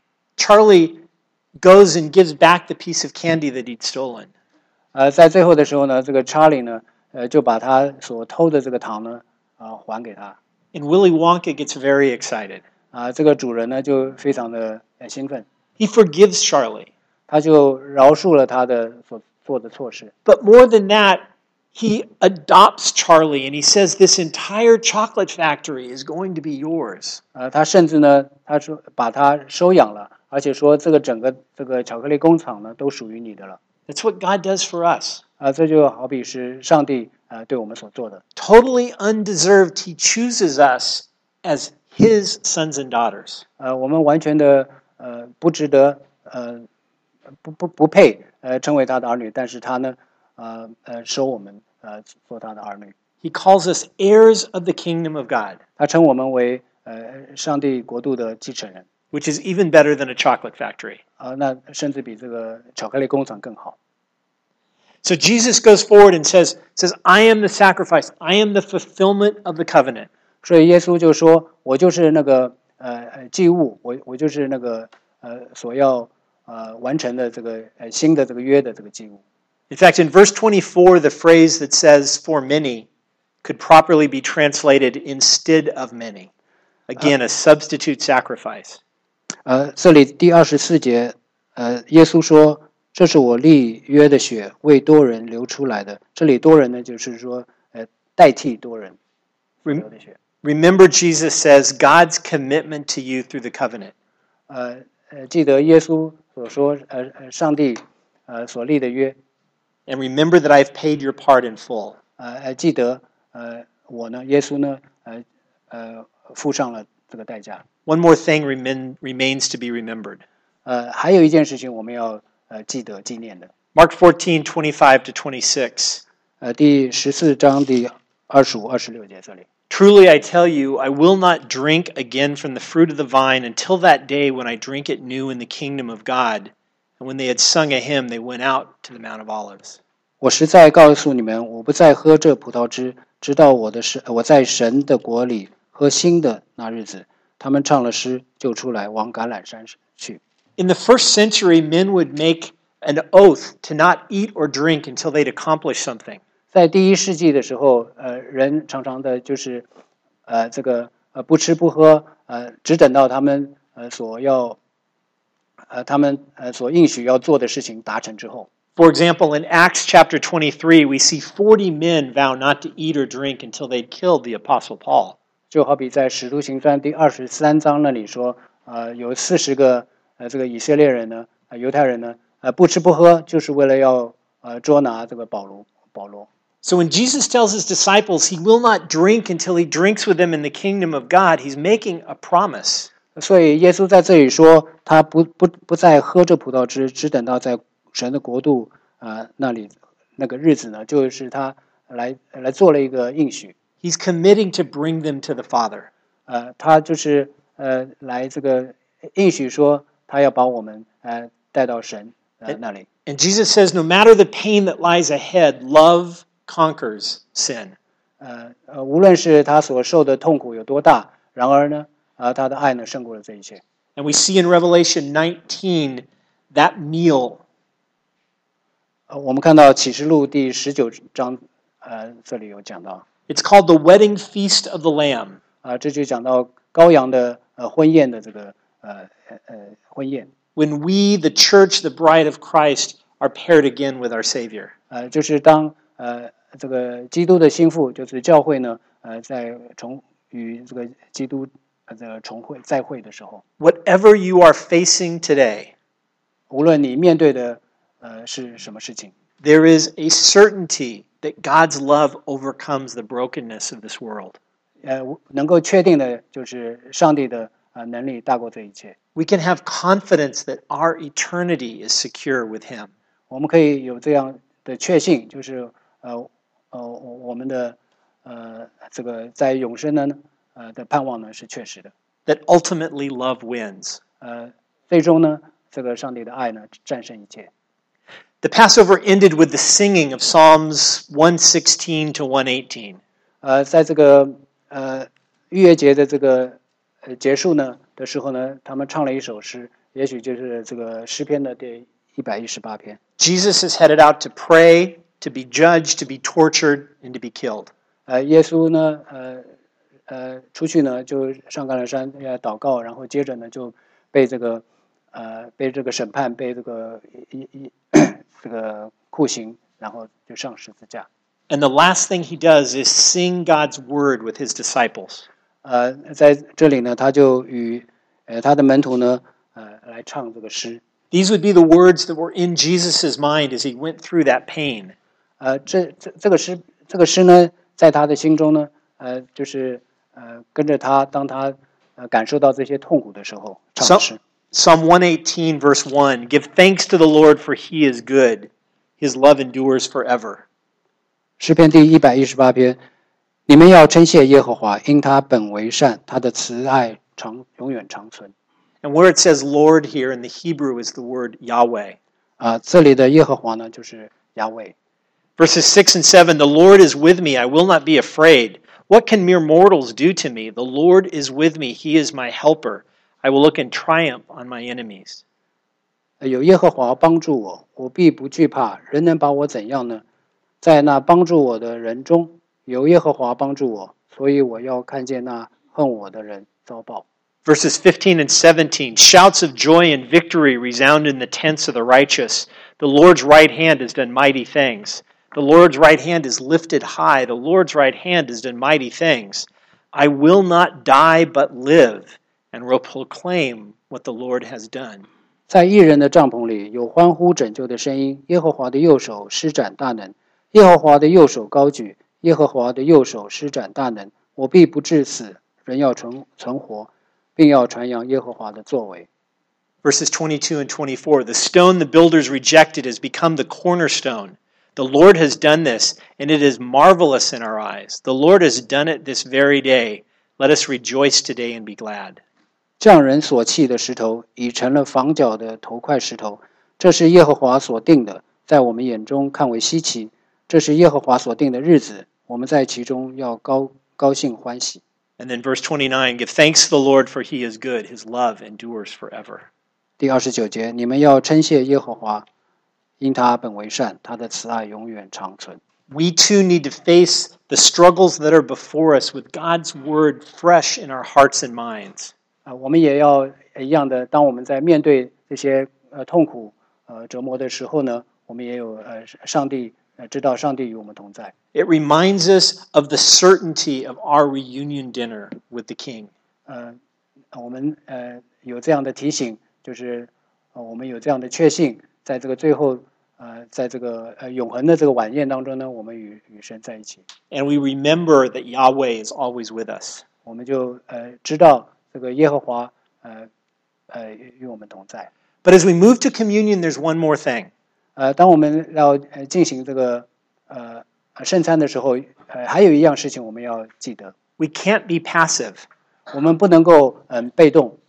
Charlie goes and gives back the piece of candy that he'd stolen. 呃，在最后的时候呢，这个查理呢，呃，就把他所偷的这个糖呢，啊、呃，还给他。 And Willy Wonka gets very excited. 啊、呃，这个主人呢就非常的呃兴奋。 He forgives Charlie. 他就饶恕了他的所做的错事。 But more than that, he adopts Charlie and he says this entire chocolate factory is going to be yours. 呃，他甚至呢，他说把他收养了，而且说这个整个这个巧克力工厂呢都属于你的了。 That's what God does for us. 啊、呃，这就好比是上帝啊、呃、对我们所做的。 Totally undeserved, he chooses us as his sons and daughters. 呃，我们完全的呃不值得呃不不不配呃成为他的儿女，但是他呢呃呃收我们呃做他的儿女。 He calls us heirs of the kingdom of God. 他称我们为呃上帝国度的继承人。 Which is even better than a chocolate factory. 啊、呃，那甚至比这个巧克力工厂更好。 So Jesus goes forward and says, says, I am the sacrifice. I am the fulfillment of the covenant. 所以耶稣就说：“我就是那个呃呃祭物，我我就是那个呃所要呃完成的这个呃新的这个约的这个祭物。” In fact, in verse twenty-four, the phrase that says "for many" could properly be translated "instead of many." Again, a substitute sacrifice. 呃，这里第二十四节，呃，耶稣说：“ 这是我立约的血，为多人流出来的。这里多人呢，就是说，呃，代替多人流的血。 Remember, Jesus says God's commitment to you through the covenant. 呃呃，记得耶稣所说，呃呃，上帝呃所立的约。 And remember that I've paid your part in full. 呃呃，记得呃我呢，耶稣呢，呃呃付上了这个代价。 One more thing remain, remains to be remembered. 呃，还有一件事情我们要呃记得纪念的。 Mark fourteen, twenty-five to twenty-six. 呃，第十四章第二十五、二十六节这里。 Truly I tell you, I will not drink again from the fruit of the vine until that day when I drink it new in the kingdom of God. And when they had sung a hymn, they went out to the Mount of Olives. 我实在告诉你们，我不再喝这葡萄汁，直到我的神，我在神的国里喝新的那日子。他们唱了诗，就出来往橄榄山去。 In the first century, men would make an oath to not eat or drink until they'd accomplish something. 在第一世纪的时候，呃，人常常的就是，呃，这个呃不吃不喝，呃，只等到他们呃所要，呃他们呃所应许要做的事情达成之后。 For example, in Acts chapter twenty-three, we see forty men vow not to eat or drink until they'd killed the apostle Paul. 就好比在《使徒行传》第二十三章那里说，呃，有四十个呃这个以色列人呢，呃犹太人呢，呃不吃不喝，就是为了要呃捉拿这个保罗保罗。 So when Jesus tells his disciples he will not drink until he drinks with them in the kingdom of God, he's making a promise. 所以耶稣在这里说，他不不不再喝这葡萄汁，只等到在神的国度啊、呃、那里那个日子呢，就是他来来做了一个应许。 He's committing to bring them to the Father. 呃，他就是呃来这个应许说，他要把我们呃带到神呃那里。 And Jesus says, no matter the pain that lies ahead, love conquers sin. 呃呃，无论是他所受的痛苦有多大，然而呢，啊、呃，他的爱呢胜过了这一切。 And we see in Revelation nineteen that meal. 呃，我们看到启示录第十九章，呃，这里有讲到。 It's called the wedding feast of the Lamb. 啊、呃，这就讲到羔羊的呃婚宴的这个呃呃婚宴。 When we, the church, the bride of Christ, are paired again with our Savior. 呃，就是当呃这个基督的心腹，就是教会呢，呃，在重与这个基督呃这个重会再会的时候， Whatever you are facing today, 无论你面对的呃是什么事情， there is a certainty that God's love overcomes the brokenness of this world. 呃，能够确定的就是上帝的呃能力大过这一切。 We can have confidence that our eternity is secure with Him. 我们可以有这样的确信，就是呃呃我们的呃这个在永生呢呃的盼望呢是确实的。 That ultimately love wins. 呃，最终呢，这个上帝的爱呢战胜一切。 The Passover ended with the singing of Psalms one sixteen to one eighteen. 呃，在这个呃逾越节的这个呃结束呢的时候呢，他们唱了一首诗，也许就是这个诗篇的第一百一十八篇。 Jesus is headed out to pray, to be judged, to be tortured, and to be killed. 呃，耶稣呢，呃呃出去呢就上橄榄山要祷告，然后接着呢就被这个呃被这个审判，被这个一一这个酷刑，然后就上十字架。 And the last thing he does is sing God's word with his disciples. 呃，在这里呢，他就与呃他的门徒呢，呃来唱这个诗。 These would be the words that were in Jesus' mind as he went through that pain. 呃，这这这个诗，这个诗呢，在他的心中呢，呃，就是呃跟着他，当他呃感受到这些痛苦的时候，唱的诗。 Psalm one eighteen, verse one, give thanks to the Lord for he is good. His love endures forever. 诗篇第一百一十八篇，你们要称谢耶和华，因他本为善，他的慈爱长永远长存。 And where it says Lord here in the Hebrew is the word Yahweh. 啊、这里的耶和华呢，就是亚伟。 Verses six and seven, the Lord is with me, I will not be afraid. What can mere mortals do to me? The Lord is with me, he is my helper. I will look in triumph on my enemies. 有耶和华帮助我，我必不惧怕。人能把我怎样呢？在那帮助我的人中，有耶和华帮助我，所以我要看见那恨我的人遭报。 Verses fifteen and seventeen, shouts of joy and victory resound in the tents of the righteous. The Lord's right hand has done mighty things. The Lord's right hand is lifted high. The Lord's right hand has done mighty things. I will not die but live, and will proclaim what the Lord has done. 在义人的帐篷里有欢呼拯救的声音，耶和华的右手施展大能，耶和华的右手高举，耶和华的右手施展大能，我必不致死，人要存存活，并要传扬耶和华的作为。 Verses twenty-two and twenty-four, the stone the builders rejected has become the cornerstone. The Lord has done this, and it is marvelous in our eyes. The Lord has done it this very day. Let us rejoice today and be glad. 匠人所弃的石头，已成了房角的头块石头。这是耶和华所定的，在我们眼中看为稀奇。这是耶和华所定的日子，我们在其中要高高兴欢喜。 And then verse twenty-nine, give thanks to the Lord, for he is good. His love endures forever. 第二十九节，你们要称谢耶和华，因他本为善，他的慈爱永远长存。 We too need to face the struggles that are before us with God's word fresh in our hearts and minds. 啊，我们也要一样的，当我们在面对这些呃痛苦呃折磨的时候呢，我们也有呃上帝呃知道上帝与我们同在。 It reminds us of the certainty of our reunion dinner with the King. 呃，我们呃有这样的提醒，就是呃我们有这样的确信，在这个最后呃在这个呃永恒的这个晚宴当中呢，我们与与神在一起。 And we remember that Yahweh is always with us. 我们就呃知道这个耶和华呃呃与我们同在。 But as we move to communion, there's one more thing. 呃，当我们要呃进行这个呃圣餐的时候，呃，还有一样事情我们要记得， We can't be passive. 我们不能够嗯、呃、被动。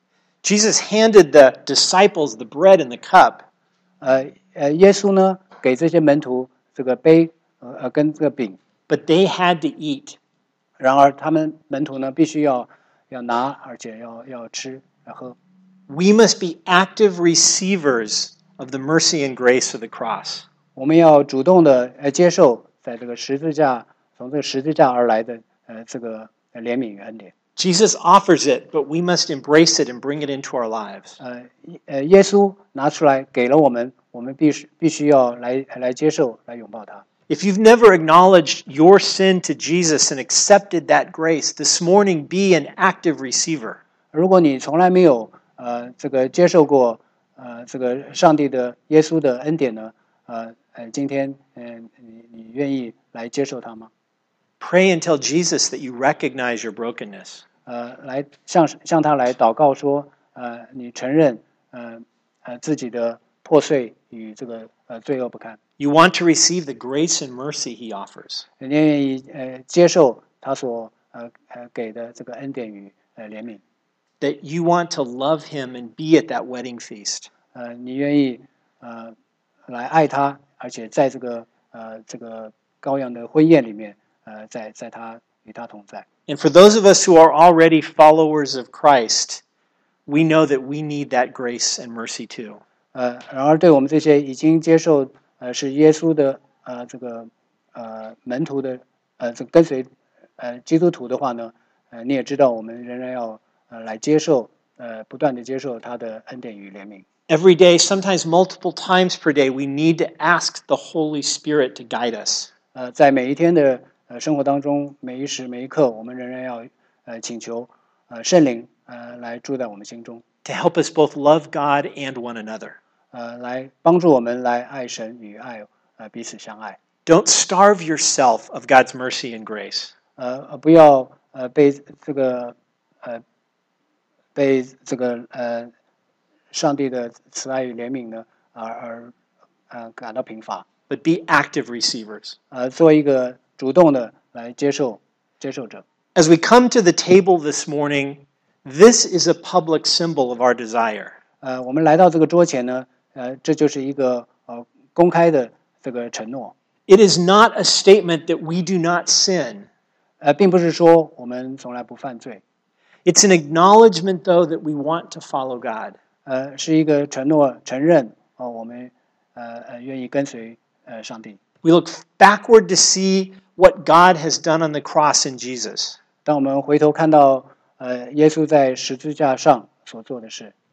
Jesus handed the disciples the bread and the cup. 呃呃，耶稣呢给这些门徒这个杯呃呃跟这个饼， But they had to eat. 然而他们门徒呢必须要要拿，而且要要吃要喝。 We must be active receivers of the mercy and grace of the cross. 我们要主动的呃接受在这个十字架从这个十字架而来的呃这个怜悯与恩典。 Jesus offers it, but we must embrace it and bring it into our lives. 呃呃，耶稣拿出来给了我们，我们必须必须要来来接受，来拥抱它。 If you've never acknowledged your sin to Jesus and accepted that grace, this morning be an active receiver. 如果你从来没有呃这个接受过呃这个上帝的耶稣的恩典呢，呃呃，今天嗯、呃、你你愿意来接受它吗？ Pray and tell Jesus that you recognize your brokenness. 呃，来向向他来祷告说，呃，你承认呃呃自己的破碎与这个呃罪恶不堪。 You want to receive the grace and mercy he offers. 你愿意呃接受他所呃呃给的这个恩典与呃怜悯。 That you want to love him and be at that wedding feast. 呃，你愿意呃来爱他，而且在这个呃这个羔羊的婚宴里面，呃，在在他与他同在。 And for those of us who are already followers of Christ, we know that we need that grace and mercy too. 呃，然而对我们这些已经接受呃是耶稣的呃这个呃门徒的呃这跟随呃基督徒的话呢，呃你也知道我们仍然要呃来接受呃不断的接受他的恩典与怜悯。 Every day, sometimes multiple times per day, we need to ask the Holy Spirit to guide us. 呃，在每一天的呃生活当中，每一时每一刻，我们仍然要呃请求呃圣灵呃来住在我们心中， To help us both love God and one another. 呃来帮助我们来爱神与爱呃彼此相爱。 Don't starve yourself of God's mercy and grace. 呃不要呃被这个呃被这个呃上帝的慈爱与怜悯呢而而呃感到贫乏。 But be active receivers. 呃，做一个主动的来接受接受者。 As we come to the table this morning, this is a public symbol of our desire. 呃，我们来到这个桌前呢，呃，这就是一个呃公开的这个承诺。 It is not a statement that we do not sin. 呃，并不是说我们从来不犯罪。 It's an acknowledgement, though, that we want to follow God. 呃，是一个承诺，承认哦，我们呃呃愿意跟随呃上帝。 We look backward to see what God has done on the cross in Jesus. 当我们回头看到呃耶稣在十字架上所做的事，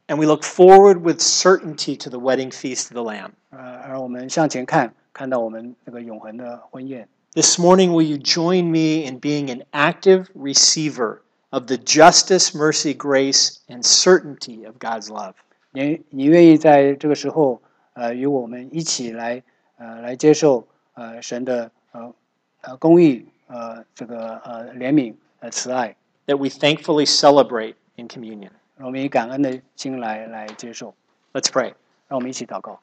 And we look forward with certainty to the wedding feast of the Lamb. 呃，而我们向前看，看到我们那个永恒的婚宴。 This morning, will you join me in being an active receiver of the justice, mercy, grace, and certainty of God's love? 你你愿意在这个时候，呃，与我们一起来，呃，来接受呃神的呃呃公义，呃这个呃怜悯，呃慈爱， That we thankfully celebrate in communion. 让我们以感恩的心来来接受。 Let's pray. 让我们一起祷告。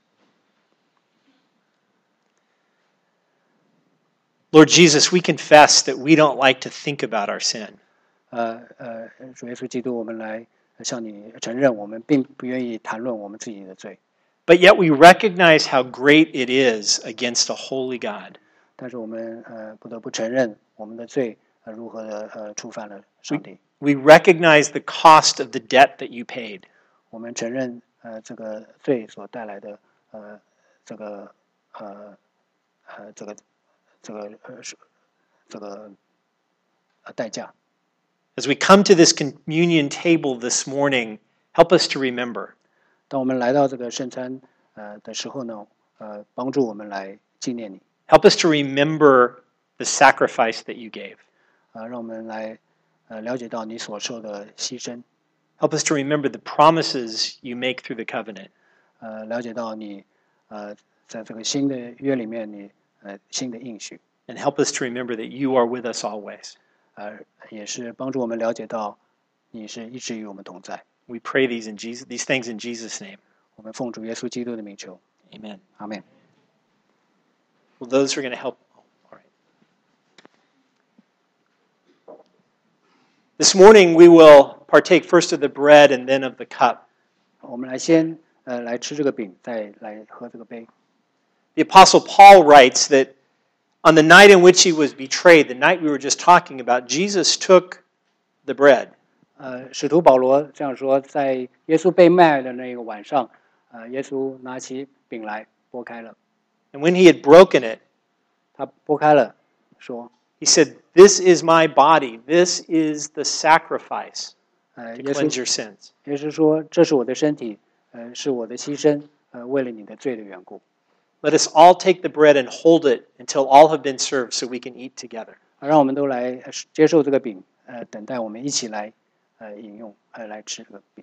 Lord Jesus, we confess that we don't like to think about our sin. 呃呃，主耶稣基督，我们来向你承认，我们并不愿意谈论我们自己的罪， But yet we recognize how great it is against a holy God. 但是我们呃不得不承认我们的罪呃如何的呃触犯了上帝。 We recognize the cost of the debt that you paid. 我们承认呃这个罪所带来的呃这个呃呃这个这个呃是这个呃代价。 As we come to this communion table this morning, help us to remember. 当我们来到这个圣餐呃的时候呢，呃帮助我们来纪念你， Help us to remember the sacrifice that you gave. 啊、让我们来呃了解到你所受的牺牲， Help us to remember the promises you make through the covenant. 呃了解到你呃在这个新的约里面你呃新的应许， And help us to remember that you are with us always. 呃也是帮助我们了解到你是一直与我们同在。 We pray these in Jesus, these things in Jesus' name. 我们奉主耶稣基督的名求， Amen. 阿门。 Well, those are going to help. Oh, all right. This morning we will partake first of the bread and then of the cup. 我们来先呃来吃这个饼，再来喝这个杯。 The Apostle Paul writes that on the night in which he was betrayed, the night we were just talking about, Jesus took the bread. 呃，使徒保罗这样说，在耶稣被卖的那个晚上，呃，耶稣拿起饼来拨开了， And when he had broken it, 他拨开了，说， he said, "This is my body. This is the sacrifice 呃， to 耶 cleanse 稣 your sins." 耶稣说，这是我的身体，呃，是我的牺牲，呃，为了你的罪的缘故。 Let us all take the bread and hold it until all have been served so we can eat together. 让我们都来呃接受这个饼，呃，等待我们一起来，呃，饮用，呃，来吃这个饼。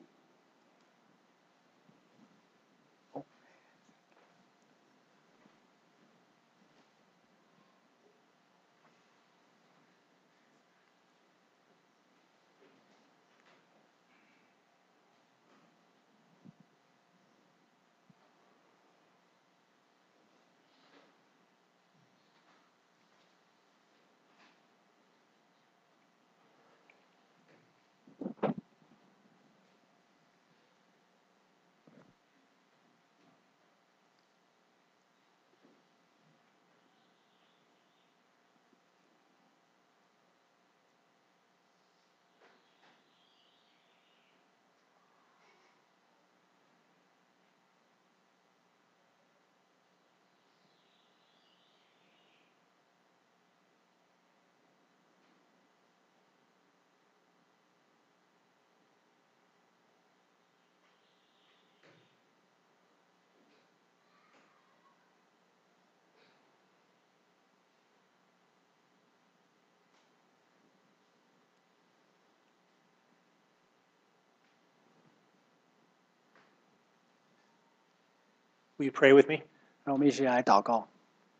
Will you pray with me? 让我们一起来祷告。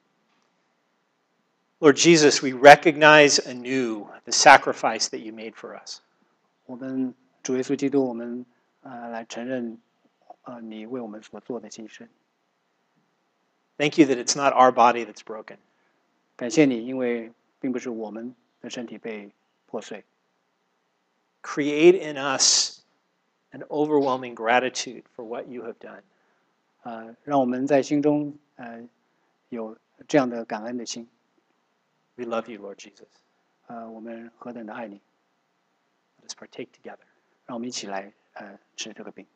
Lord Jesus, we recognize anew the sacrifice that you made for us. 我们主耶稣基督，我们呃来承认，呃，你为我们所做的牺牲。 Thank you that it's not our body that's broken. 感谢你，因为并不是我们的身体被破碎。 Create in us an overwhelming gratitude for what you have done. 呃，让我们在心中呃有这样的感恩的心。 We love you, Lord Jesus. 呃，我们何等的爱你！ Let us partake together. 让我们一起来呃吃这个饼。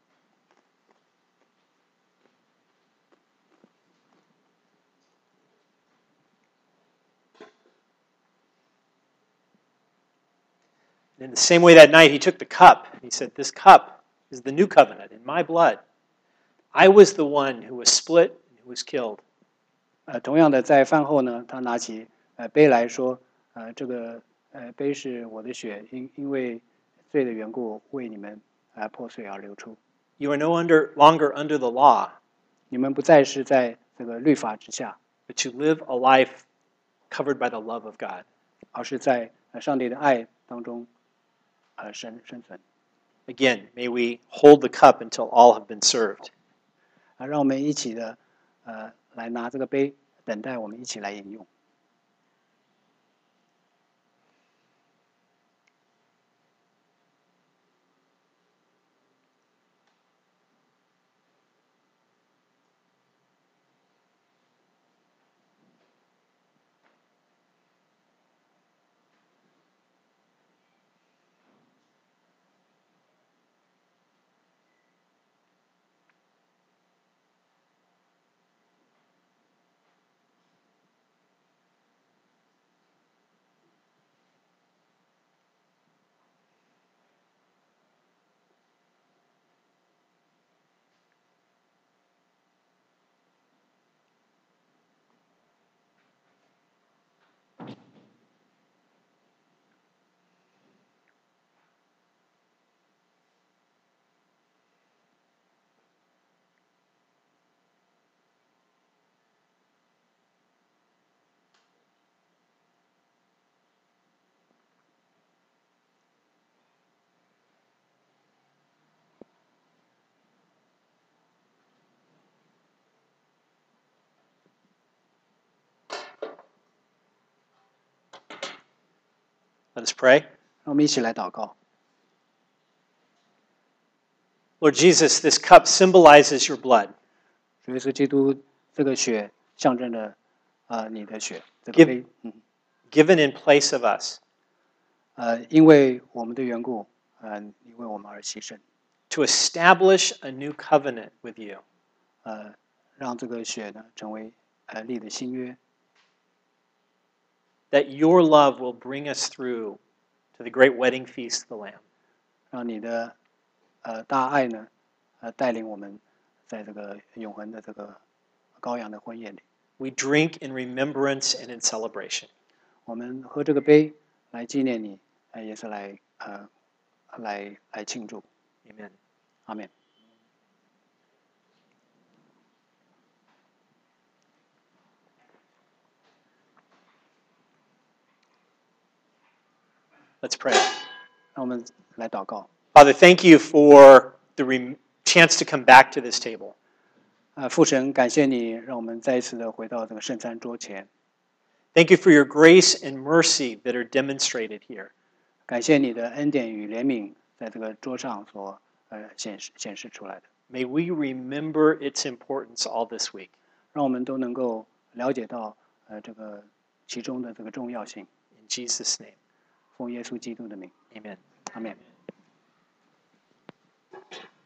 In the same way that night, he took the cup. He said, "This cup is the new covenant in my blood. I was the one who was split and who was killed. 呃，同样的，在饭后呢，他拿起呃杯来说，呃，这个呃杯是我的血，因因为罪的缘故，为你们呃破碎而流出。 You are no under, longer under the law, 你们不再是在这个律法之下， but you live a life covered by the love of God. 而是在呃上帝的爱当中呃生生存。 Again, may we hold the cup until all have been served. 啊，让我们一起的呃来拿这个杯，等待我们一起来饮用。 Let us pray. 让我们一起来祷告。 Lord Jesus, this cup symbolizes your blood. 主耶稣基督，这个血象征着呃你的血，这个 Give- 杯，嗯 given in place of us 呃，因为我们的缘故，呃，你为我们而牺牲， to establish a new covenant with you. 呃，让这个血呢成为呃立的新约， That your love will bring us through to the great wedding feast of the Lamb. 让你的呃大爱呢，呃带领我们在这个永恒的这个羔羊的婚宴里， We drink in remembrance and in celebration. 我们喝这个杯来纪念你，呃，也是来呃来来庆祝， Amen. 阿门。 Let's pray. 让我们来祷告。 Father, thank you for the rem- chance to come back to this table. 呃，父神，感谢你，让我们再一次的回到这个圣餐桌前。 Thank you for your grace and mercy that are demonstrated here. 感谢你的恩典与怜悯，在这个桌上所呃显示显示出来的， May we remember its importance all this week. 让我们都能够了解到呃这个其中的这个重要性。 In Jesus' name, 奉耶稣基督的名， amen. 阿门。